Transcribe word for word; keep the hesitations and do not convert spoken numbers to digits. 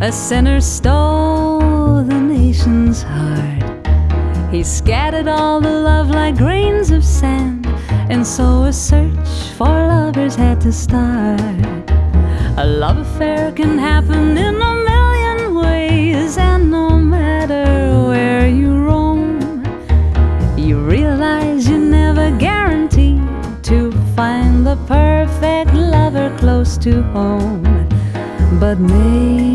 A sinner stole the nation's heart. He scattered all the love like grains of sand, and so a search for lovers had to start. A love affair can happen in a million ways, and no matter where you roam, you realize you're never guaranteed to find the perfect lover close to home. But maybe